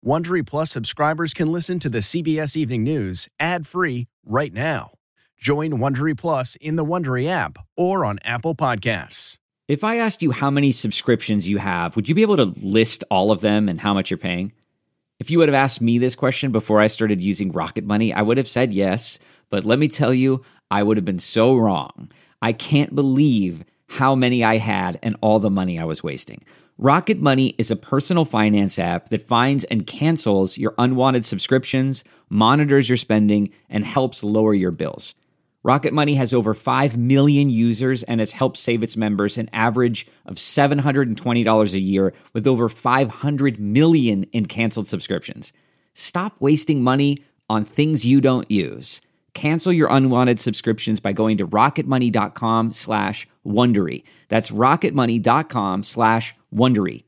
Wondery Plus subscribers can listen to the CBS Evening News ad-free right now. Join Wondery Plus in the Wondery app or on Apple Podcasts. If I asked you how many subscriptions you have, would you be able to list all of them and how much you're paying? If you would have asked me this question before I started using Rocket Money, I would have said yes, but let me tell you, I would have been so wrong. I can't believe how many I had and all the money I was wasting. Rocket Money is a personal finance app that finds and cancels your unwanted subscriptions, monitors your spending, and helps lower your bills. Rocket Money has over 5 million users and has helped save its members an average of $720 a year with over 500 million in canceled subscriptions. Stop wasting money on things you don't use. Cancel your unwanted subscriptions by going to rocketmoney.com/Wondery. That's rocketmoney.com/Wondery.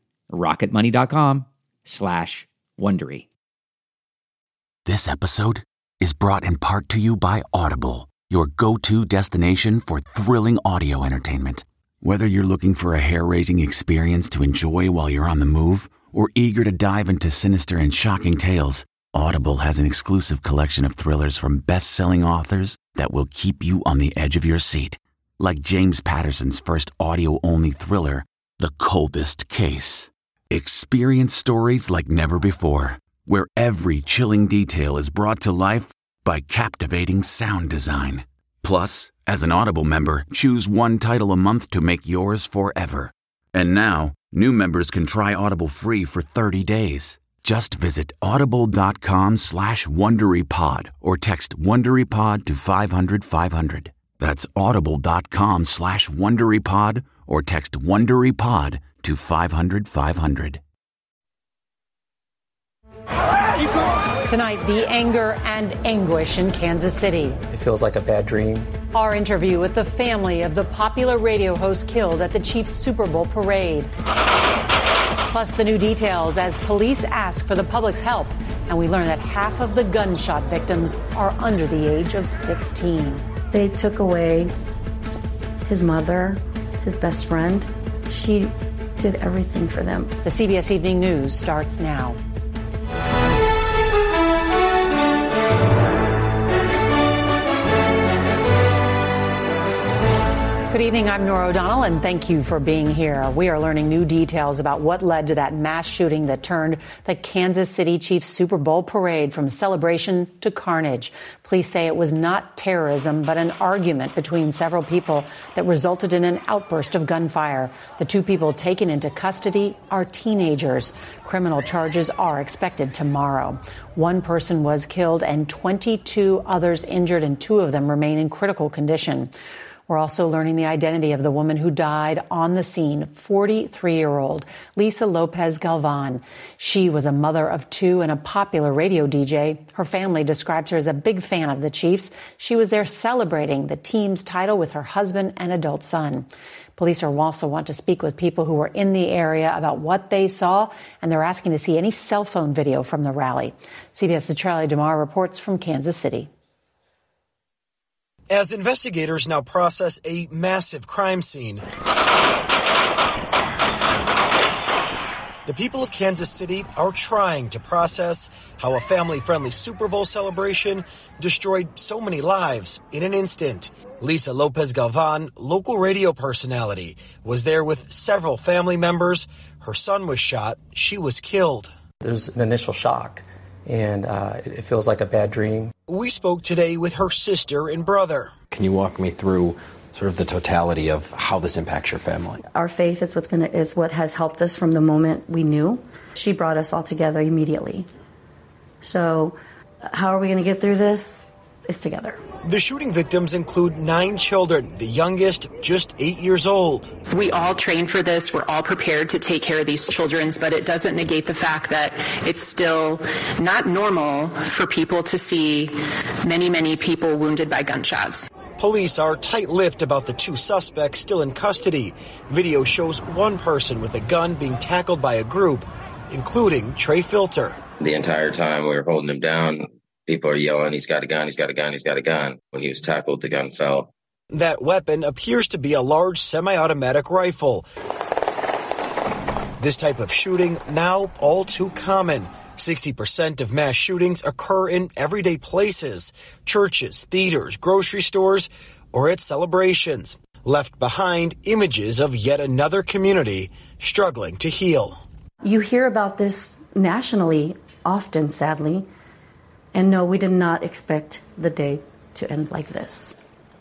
rocketmoney.com/Wondery. This episode is brought in part to you by Audible, your go-to destination for thrilling audio entertainment. Whether you're looking for a hair-raising experience to enjoy while you're on the move or eager to dive into sinister and shocking tales, Audible has an exclusive collection of thrillers from best-selling authors that will keep you on the edge of your seat. Like James Patterson's first audio-only thriller, The Coldest Case. Experience stories like never before, where every chilling detail is brought to life by captivating sound design. Plus, as an Audible member, choose one title a month to make yours forever. And now, new members can try Audible free for 30 days. Just visit audible.com/WonderyPod or text WonderyPod to 500-500. That's audible.com/WonderyPod or text WonderyPod to 500-500. Tonight, the anger and anguish in Kansas City. It feels like a bad dream. Our interview with the family of the popular radio host killed at the Chiefs Super Bowl parade. Plus the new details as police ask for the public's help. And we learn that half of the gunshot victims are under the age of 16. They took away his mother, his best friend. She did everything for them. The CBS Evening News starts now. Good evening, I'm Norah O'Donnell, and thank you for being here. We are learning new details about what led to that mass shooting that turned the Kansas City Chiefs Super Bowl parade from celebration to carnage. Police say it was not terrorism, but an argument between several people that resulted in an outburst of gunfire. The two people taken into custody are teenagers. Criminal charges are expected tomorrow. One person was killed and 22 others injured, and 2 of them remain in critical condition. We're also learning the identity of the woman who died on the scene, 43-year-old Lisa Lopez Galvan. She was a mother of 2 and a popular radio DJ. Her family describes her as a big fan of the Chiefs. She was there celebrating the team's title with her husband and adult son. Police also want to speak with people who were in the area about what they saw, and they're asking to see any cell phone video from the rally. CBS's Charlie DeMar reports from Kansas City. As investigators now process a massive crime scene, the people of Kansas City are trying to process how a family-friendly Super Bowl celebration destroyed so many lives in an instant. Lisa Lopez Galvan, local radio personality, was there with several family members. Her son was shot. She was killed. There's an initial shock, and it feels like a bad dream. We spoke today with her sister and brother. Can you walk me through sort of the totality of how this impacts your family? Our faith is what has helped us from the moment we knew. She brought us all together immediately. So how are we going to get through this? It's together. The shooting victims include 9 children, the youngest just 8 years old. We all train for this. We're all prepared to take care of these children, but it doesn't negate the fact that it's still not normal for people to see many, many people wounded by gunshots. Police are tight-lipped about the 2 suspects still in custody. Video shows one person with a gun being tackled by a group, including Trey Filter. The entire time we were holding him down, people are yelling, he's got a gun, he's got a gun, he's got a gun. When he was tackled, the gun fell. That weapon appears to be a large semi-automatic rifle. This type of shooting now all too common. 60% of mass shootings occur in everyday places, churches, theaters, grocery stores, or at celebrations. Left behind images of yet another community struggling to heal. You hear about this nationally often, sadly. And no, we did not expect the day to end like this.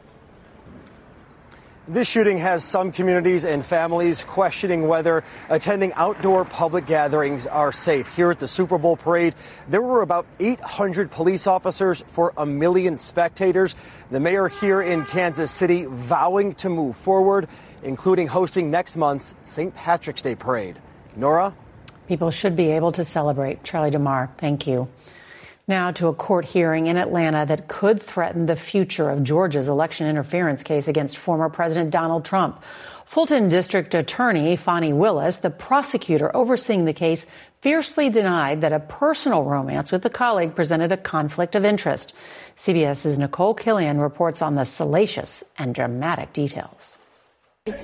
This shooting has some communities and families questioning whether attending outdoor public gatherings are safe. Here at the Super Bowl parade, there were about 800 police officers for 1 million spectators. The mayor here in Kansas City vowing to move forward, including hosting next month's St. Patrick's Day parade. Nora? People should be able to celebrate. Charlie DeMar, thank you. Now to a court hearing in Atlanta that could threaten the future of Georgia's election interference case against former President Donald Trump. Fulton District Attorney Fani Willis, the prosecutor overseeing the case, fiercely denied that a personal romance with a colleague presented a conflict of interest. CBS's Nicole Killian reports on the salacious and dramatic details. It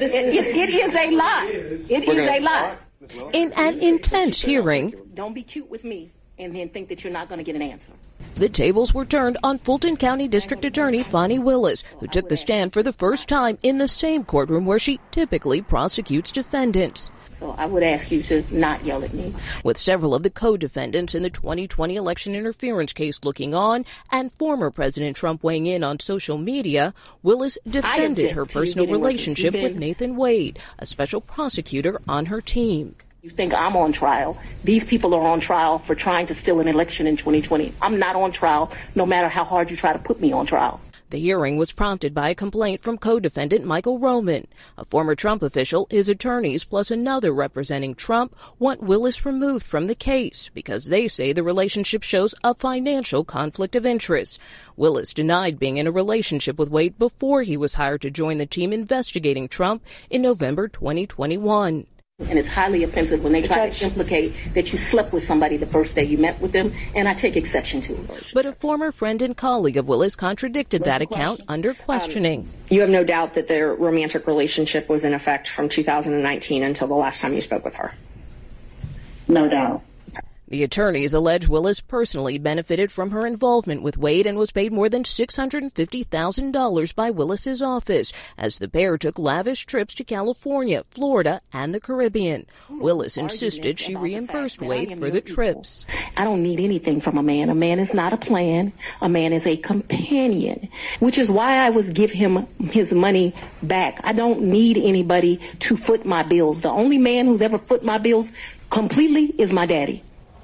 is a lie. It is a lie. In an intense hearing, don't be cute with me and then think that you're not going to get an answer. The tables were turned on Fulton County District Attorney Fani Willis, who took the stand for the first time in the same courtroom where she typically prosecutes defendants. So I would ask you to not yell at me. With several of the co-defendants in the 2020 election interference case looking on and former President Trump weighing in on social media, Willis defended her personal relationship with Nathan Wade, a special prosecutor on her team. You think I'm on trial. These people are on trial for trying to steal an election in 2020. I'm not on trial, no matter how hard you try to put me on trial. The hearing was prompted by a complaint from co-defendant Michael Roman. A former Trump official, his attorneys, plus another representing Trump, want Willis removed from the case because they say the relationship shows a financial conflict of interest. Willis denied being in a relationship with Wade before he was hired to join the team investigating Trump in November 2021. And it's highly offensive when they try to implicate that you slept with somebody the first day you met with them, and I take exception to it. But a former friend and colleague of Willis contradicted that account under questioning. You have no doubt that their romantic relationship was in effect from 2019 until the last time you spoke with her? No doubt. The attorneys allege Willis personally benefited from her involvement with Wade and was paid more than $650,000 by Willis's office as the pair took lavish trips to California, Florida, and the Caribbean. Willis insisted she reimbursed Wade for the trips. I don't need anything from a man. A man is not a plan. A man is a companion, which is why I would give him his money back. I don't need anybody to foot my bills. The only man who's ever foot my bills completely is my daddy.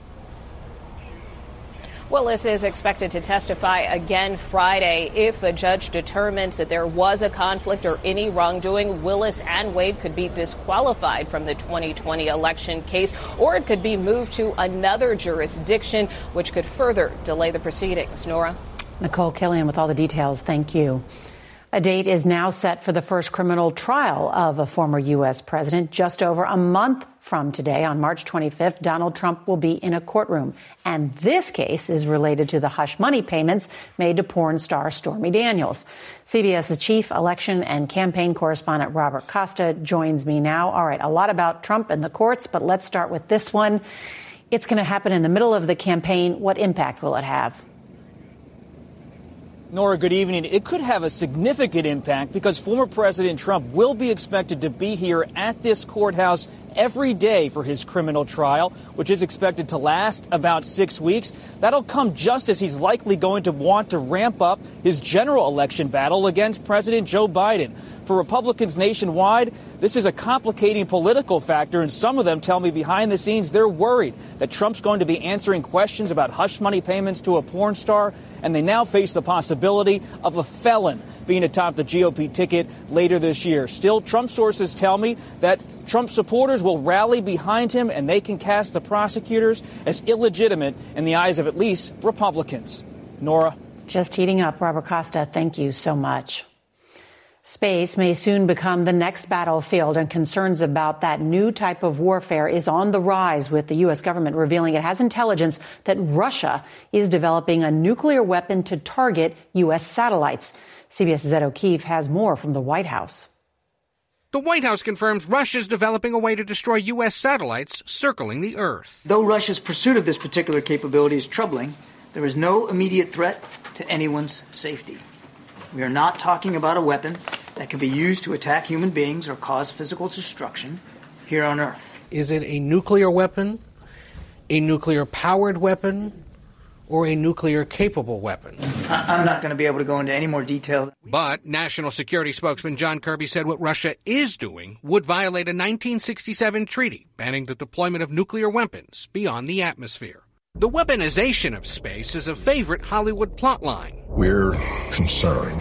Willis is expected to testify again Friday. If a judge determines that there was a conflict or any wrongdoing, Willis and Wade could be disqualified from the 2020 election case, or it could be moved to another jurisdiction, which could further delay the proceedings. Nora? Nicole Killian with all the details. Thank you. A date is now set for the first criminal trial of a former U.S. president. Just over a month from today, on March 25th, Donald Trump will be in a courtroom. And this case is related to the hush money payments made to porn star Stormy Daniels. CBS's chief election and campaign correspondent Robert Costa joins me now. All right, a lot about Trump and the courts, but let's start with this one. It's going to happen in the middle of the campaign. What impact will it have? Nora, good evening. It could have a significant impact because former President Trump will be expected to be here at this courthouse every day for his criminal trial, which is expected to last about 6 weeks. That'll come just as he's likely going to want to ramp up his general election battle against President Joe Biden. For Republicans nationwide, this is a complicating political factor, and some of them tell me behind the scenes they're worried that Trump's going to be answering questions about hush money payments to a porn star, and they now face the possibility of a felon being atop the GOP ticket later this year. Still, Trump sources tell me that Trump supporters will rally behind him, and they can cast the prosecutors as illegitimate in the eyes of at least Republicans. Nora? It's just heating up. Robert Costa, thank you so much. Space may soon become the next battlefield, and concerns about that new type of warfare is on the rise, with the U.S. government revealing it has intelligence that Russia is developing a nuclear weapon to target U.S. satellites. CBS's Ed O'Keefe has more from the White House. The White House confirms Russia's developing a way to destroy U.S. satellites circling the Earth. Though Russia's pursuit of this particular capability is troubling, there is no immediate threat to anyone's safety. We are not talking about a weapon that can be used to attack human beings or cause physical destruction here on Earth. Is it a nuclear weapon, a nuclear-powered weapon, or a nuclear-capable weapon? I'm not going to be able to go into any more detail. But National Security spokesman John Kirby said what Russia is doing would violate a 1967 treaty banning the deployment of nuclear weapons beyond the atmosphere. The weaponization of space is a favorite Hollywood plotline. We're concerned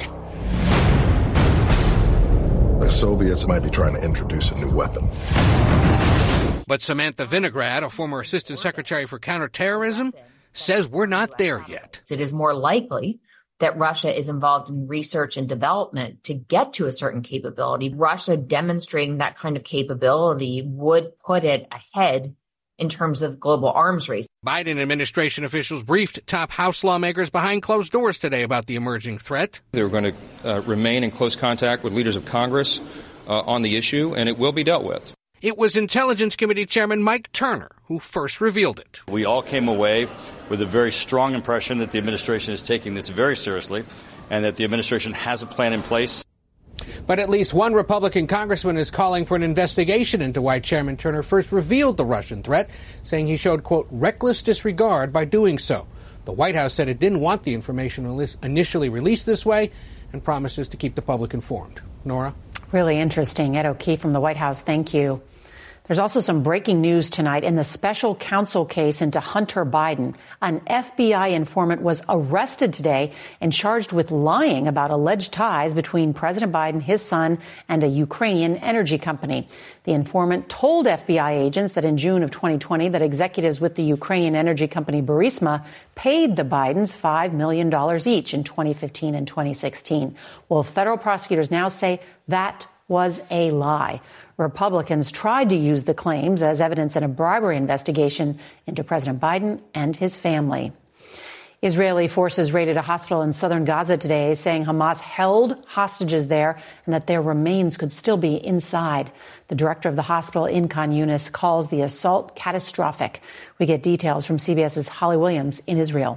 the Soviets might be trying to introduce a new weapon. But Samantha Vinograd, a former assistant secretary for counterterrorism, says we're not there yet. It is more likely that Russia is involved in research and development to get to a certain capability. Russia demonstrating that kind of capability would put it ahead in terms of global arms race. Biden administration officials briefed top House lawmakers behind closed doors today about the emerging threat. They're going to remain in close contact with leaders of Congress on the issue, and it will be dealt with. It was Intelligence Committee Chairman Mike Turner who first revealed it. We all came away with a very strong impression that the administration is taking this very seriously and that the administration has a plan in place. But at least one Republican congressman is calling for an investigation into why Chairman Turner first revealed the Russian threat, saying he showed, quote, reckless disregard by doing so. The White House said it didn't want the information initially released this way and promises to keep the public informed. Nora? Really interesting. Ed O'Keefe from the White House, thank you. There's also some breaking news tonight in the special counsel case into Hunter Biden. An FBI informant was arrested today and charged with lying about alleged ties between President Biden, his son, and a Ukrainian energy company. The informant told FBI agents that in June of 2020 that executives with the Ukrainian energy company Burisma paid the Bidens $5 million each in 2015 and 2016. Well, federal prosecutors now say that was a lie. Republicans tried to use the claims as evidence in a bribery investigation into President Biden and his family. Israeli forces raided a hospital in southern Gaza today, saying Hamas held hostages there and that their remains could still be inside. The director of the hospital in Khan Yunis calls the assault catastrophic. We get details from CBS's Holly Williams in Israel.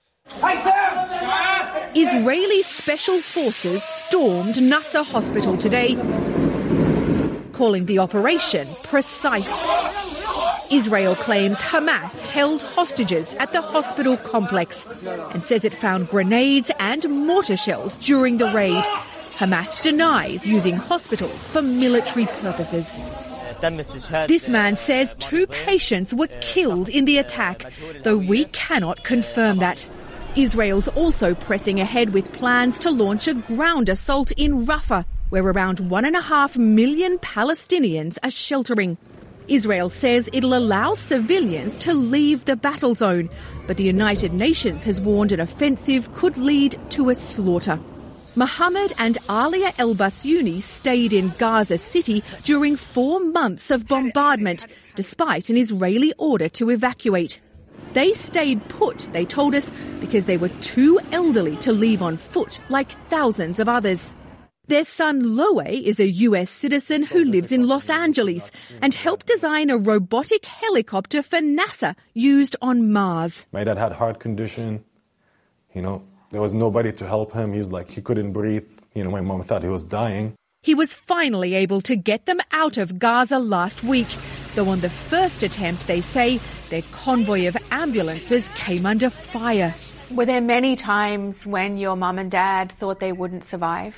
Israeli special forces stormed Nasser Hospital today, calling the operation precise. Israel claims Hamas held hostages at the hospital complex and says it found grenades and mortar shells during the raid. Hamas denies using hospitals for military purposes. This man says 2 patients were killed in the attack, though we cannot confirm that. Israel's also pressing ahead with plans to launch a ground assault in Rafah, where around 1.5 million Palestinians are sheltering. Israel says it'll allow civilians to leave the battle zone, but the United Nations has warned an offensive could lead to a slaughter. Mohammed and Alia El-Basyouni stayed in Gaza City during 4 months of bombardment, despite an Israeli order to evacuate. They stayed put, they told us, because they were too elderly to leave on foot like thousands of others. Their son Loe is a US citizen who lives in Los Angeles and helped design a robotic helicopter for NASA used on Mars. My dad had heart condition. There was nobody to help him. He couldn't breathe. My mom thought he was dying. He was finally able to get them out of Gaza last week, though on the first attempt, they say, their convoy of ambulances came under fire. Were there many times when your mum and dad thought they wouldn't survive?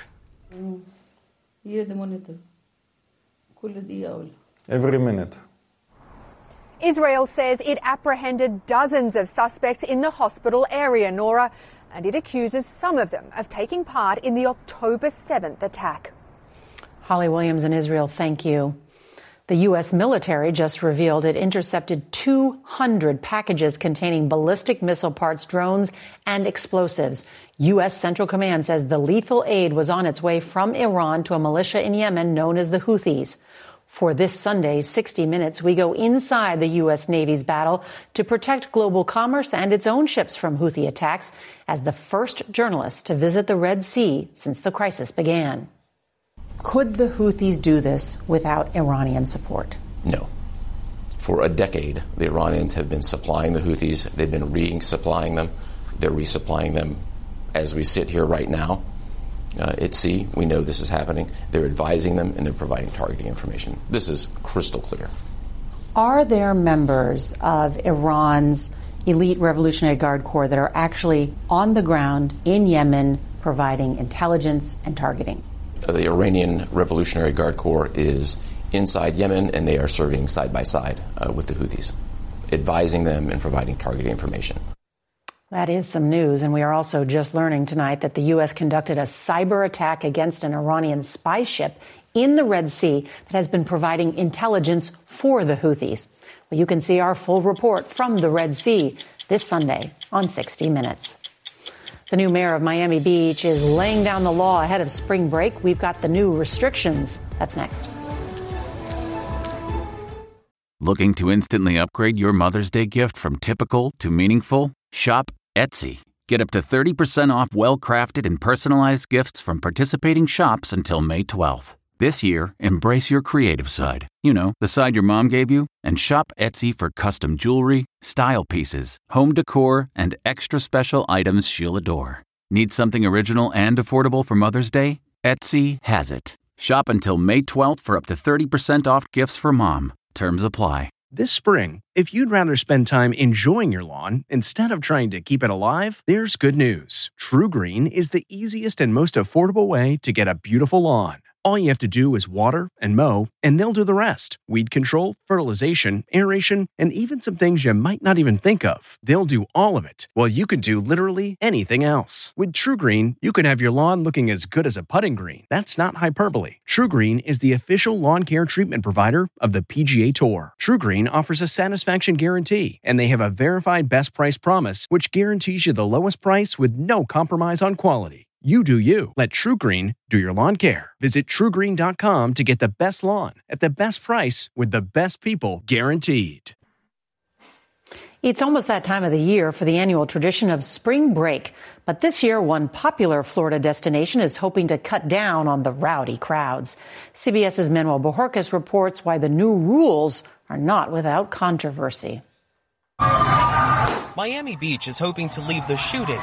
Every minute. Israel says it apprehended dozens of suspects in the hospital area, Nora, and it accuses some of them of taking part in the October 7th attack. Holly Williams in Israel, thank you. The U.S. military just revealed it intercepted 200 packages containing ballistic missile parts, drones, and explosives. U.S. Central Command says the lethal aid was on its way from Iran to a militia in Yemen known as the Houthis. For this Sunday, 60 Minutes, we go inside the U.S. Navy's battle to protect global commerce and its own ships from Houthi attacks as the first journalist to visit the Red Sea since the crisis began. Could the Houthis do this without Iranian support? No. For a decade, the Iranians have been supplying the Houthis. They've been resupplying them. They're resupplying them as we sit here right now at sea. We know this is happening. They're advising them, and they're providing targeting information. This is crystal clear. Are there members of Iran's elite Revolutionary Guard Corps that are actually on the ground in Yemen providing intelligence and targeting? The Iranian Revolutionary Guard Corps is inside Yemen, and they are serving side by side with the Houthis, advising them and providing targeting information. That is some news, and we are also just learning tonight that the U.S. conducted a cyber attack against an Iranian spy ship in the Red Sea that has been providing intelligence for the Houthis. Well, you can see our full report from the Red Sea this Sunday on 60 Minutes. The new mayor of Miami Beach is laying down the law ahead of spring break. We've got the new restrictions. That's next. Looking to instantly upgrade your Mother's Day gift from typical to meaningful? Shop Etsy. Get up to 30% off well-crafted and personalized gifts from participating shops until May 12th. This year, embrace your creative side. You know, the side your mom gave you. And shop Etsy for custom jewelry, style pieces, home decor, and extra special items she'll adore. Need something original and affordable for Mother's Day? Etsy has it. Shop until May 12th for up to 30% off gifts for mom. Terms apply. This spring, if you'd rather spend time enjoying your lawn instead of trying to keep it alive, there's good news. True Green is the easiest and most affordable way to get a beautiful lawn. All you have to do is water and mow, and they'll do the rest. Weed control, fertilization, aeration, and even some things you might not even think of. They'll do all of it, while you can do literally anything else. With True Green, you can have your lawn looking as good as a putting green. That's not hyperbole. True Green is the official lawn care treatment provider of the PGA Tour. True Green offers a satisfaction guarantee, and they have a verified best price promise, which guarantees you the lowest price with no compromise on quality. You do you. Let True Green do your lawn care. Visit TrueGreen.com to get the best lawn at the best price with the best people guaranteed. It's almost that time of the year for the annual tradition of spring break. But this year, one popular Florida destination is hoping to cut down on the rowdy crowds. CBS's Manuel Bojorquez reports why the new rules are not without controversy. Miami Beach is hoping to leave the shootings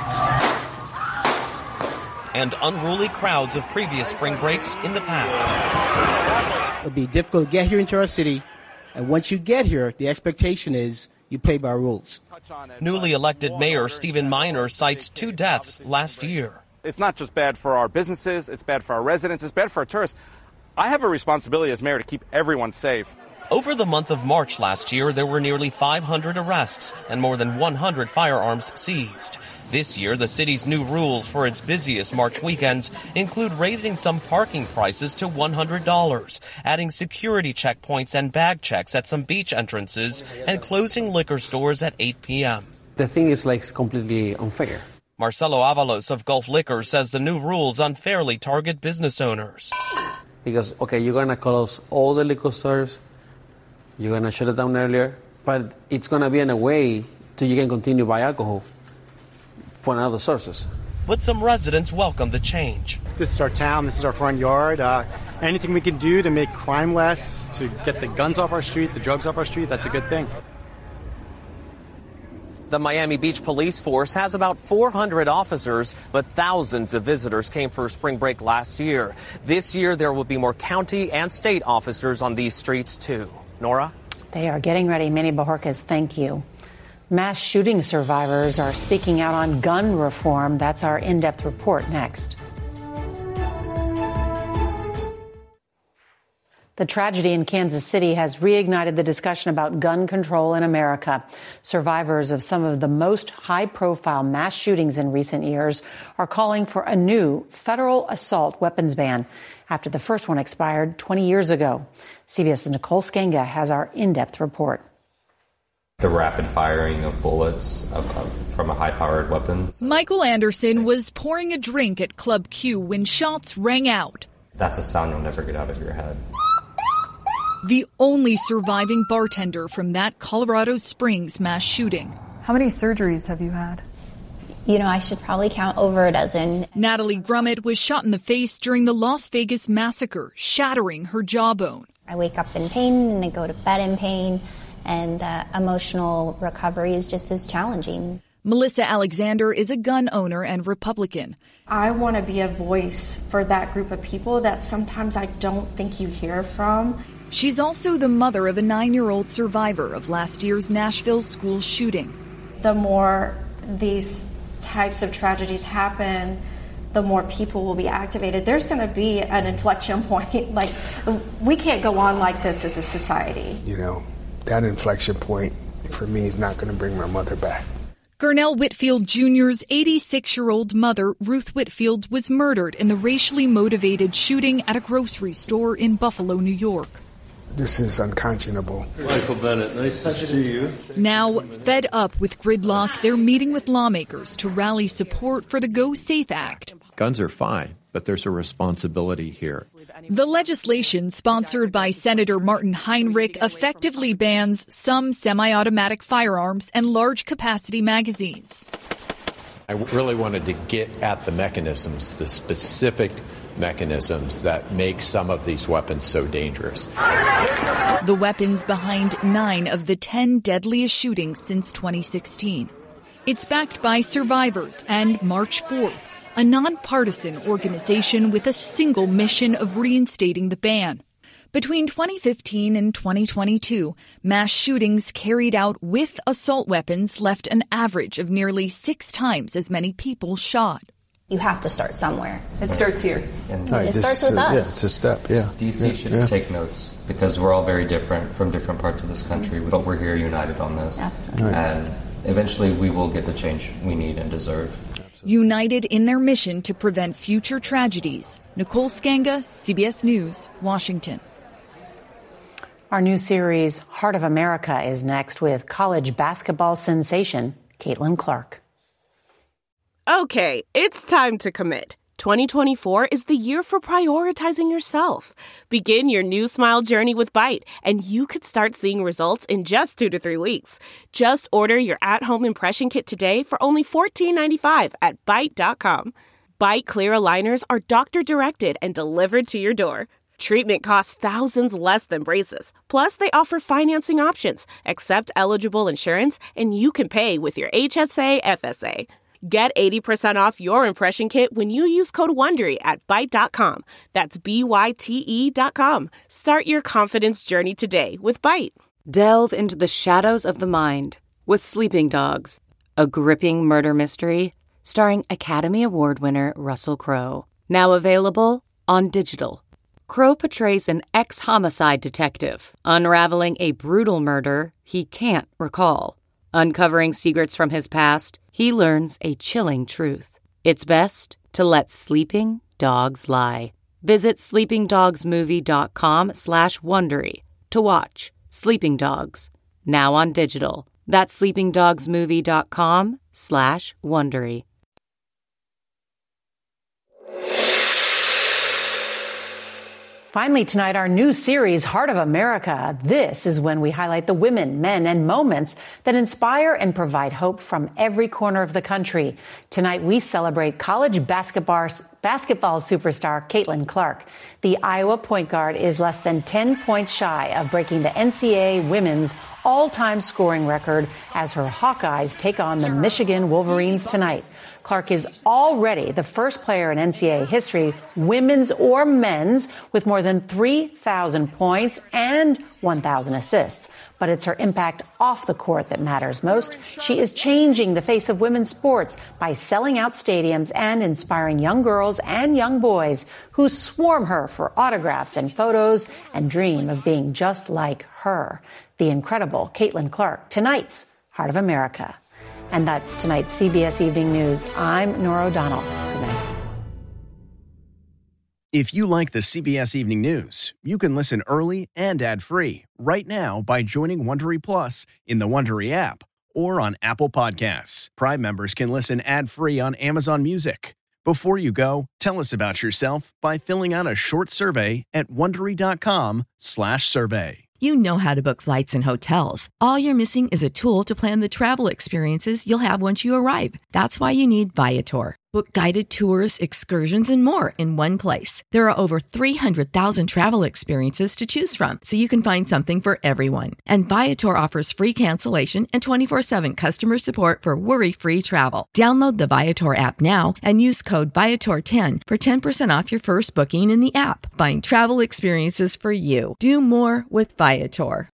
and unruly crowds of previous spring breaks in the past. It'll be difficult to get here into our city, and once you get here, the expectation is you play by rules. Newly elected Mayor Stephen Miner cites 2 deaths last year. It's not just bad for our businesses, it's bad for our residents, it's bad for our tourists. I have a responsibility as mayor to keep everyone safe. Over the month of March last year, there were nearly 500 arrests and more than 100 firearms seized. This year, the city's new rules for its busiest March weekends include raising some parking prices to $100, adding security checkpoints and bag checks at some beach entrances, and closing liquor stores at 8 p.m. The thing is completely unfair. Marcelo Avalos of Gulf Liquor says the new rules unfairly target business owners. Because, you're going to close all the liquor stores, you're going to shut it down earlier, but it's going to be in a way till you can continue to buy alcohol for other sources. But some residents welcome the change. This is our town, this is our front yard. Anything we can do to make crime less, to get the guns off our street, the drugs off our street, that's a good thing. The Miami Beach police force has about 400 officers, but thousands of visitors came for spring break last year. This year, there will be more county and state officers on these streets, too. Nora? They are getting ready. Manny Bojorquez, thank you. Mass shooting survivors are speaking out on gun reform. That's our in-depth report next. The tragedy in Kansas City has reignited the discussion about gun control in America. Survivors of some of the most high-profile mass shootings in recent years are calling for a new federal assault weapons ban after the first one expired 20 years ago. CBS's Nicole Skenga has our in-depth report. The rapid firing of bullets from a high-powered weapon. Michael Anderson was pouring a drink at Club Q when shots rang out. That's a sound you'll never get out of your head. The only surviving bartender from that Colorado Springs mass shooting. How many surgeries have you had? I should probably count over a dozen. Natalie Grummett was shot in the face during the Las Vegas massacre, shattering her jawbone. I wake up in pain and I go to bed in pain, and emotional recovery is just as challenging. Melissa Alexander is a gun owner and Republican. I want to be a voice for that group of people that sometimes I don't think you hear from. She's also the mother of a 9-year-old survivor of last year's Nashville school shooting. The more these types of tragedies happen, the more people will be activated. There's going to be an inflection point. Like, we can't go on like this as a society. That inflection point for me is not going to bring my mother back. Gurnell Whitfield Jr.'s 86-year-old mother, Ruth Whitfield, was murdered in the racially motivated shooting at a grocery store in Buffalo, New York. This is unconscionable. Michael Bennett, nice to see you. Now, fed up with gridlock, they're meeting with lawmakers to rally support for the Go Safe Act. Guns are fine, but there's a responsibility here. The legislation, sponsored by Senator Martin Heinrich, effectively bans some semi-automatic firearms and large-capacity magazines. I really wanted to get at the mechanisms, the specific mechanisms that make some of these weapons so dangerous. The weapons behind 9 of the 10 deadliest shootings since 2016. It's backed by survivors and March 4th, a nonpartisan organization with a single mission of reinstating the ban. Between 2015 and 2022, mass shootings carried out with assault weapons left an average of nearly 6 times as many people shot. You have to start somewhere. It starts here. And it starts with us. Yeah, it's a step, yeah. DC should take notes because we're all very different from different parts of this country, but we're here united on this. Absolutely. Right. And eventually we will get the change we need and deserve. United in their mission to prevent future tragedies. Nicole Skanga, CBS News, Washington. Our new series, Heart of America, is next with college basketball sensation Caitlin Clark. Okay, it's time to commit. 2024 is the year for prioritizing yourself. Begin your new smile journey with Byte, and you could start seeing results in just 2 to 3 weeks. Just order your at-home impression kit today for only $14.95 at Byte.com. Byte Clear aligners are doctor-directed and delivered to your door. Treatment costs thousands less than braces. Plus, they offer financing options, accept eligible insurance, and you can pay with your HSA FSA. Get 80% off your impression kit when you use code WONDERY at Byte.com. That's BYTE.com. Start your confidence journey today with Byte. Delve into the shadows of the mind with Sleeping Dogs, a gripping murder mystery starring Academy Award winner Russell Crowe. Now available on digital. Crowe portrays an ex-homicide detective unraveling a brutal murder he can't recall. Uncovering secrets from his past, he learns a chilling truth. It's best to let sleeping dogs lie. Visit sleepingdogsmovie.com/Wondery to watch Sleeping Dogs, now on digital. That's sleepingdogsmovie.com/Wondery. Finally tonight, our new series, Heart of America. This is when we highlight the women, men, and moments that inspire and provide hope from every corner of the country. Tonight, we celebrate college basketball superstar Caitlin Clark. The Iowa point guard is less than 10 points shy of breaking the NCAA women's all-time scoring record as her Hawkeyes take on the Michigan Wolverines tonight. Clark is already the first player in NCAA history, women's or men's, with more than 3,000 points and 1,000 assists. But it's her impact off the court that matters most. She is changing the face of women's sports by selling out stadiums and inspiring young girls and young boys who swarm her for autographs and photos and dream of being just like her. The incredible Caitlin Clark, tonight's Heart of America. And that's tonight's CBS Evening News. I'm Norah O'Donnell. Good night. If you like the CBS Evening News, you can listen early and ad-free right now by joining Wondery Plus in the Wondery app or on Apple Podcasts. Prime members can listen ad-free on Amazon Music. Before you go, tell us about yourself by filling out a short survey at Wondery.com/survey. You know how to book flights and hotels. All you're missing is a tool to plan the travel experiences you'll have once you arrive. That's why you need Viator. Book guided tours, excursions, and more in one place. There are over 300,000 travel experiences to choose from, so you can find something for everyone. And Viator offers free cancellation and 24/7 customer support for worry-free travel. Download the Viator app now and use code Viator10 for 10% off your first booking in the app. Find travel experiences for you. Do more with Viator.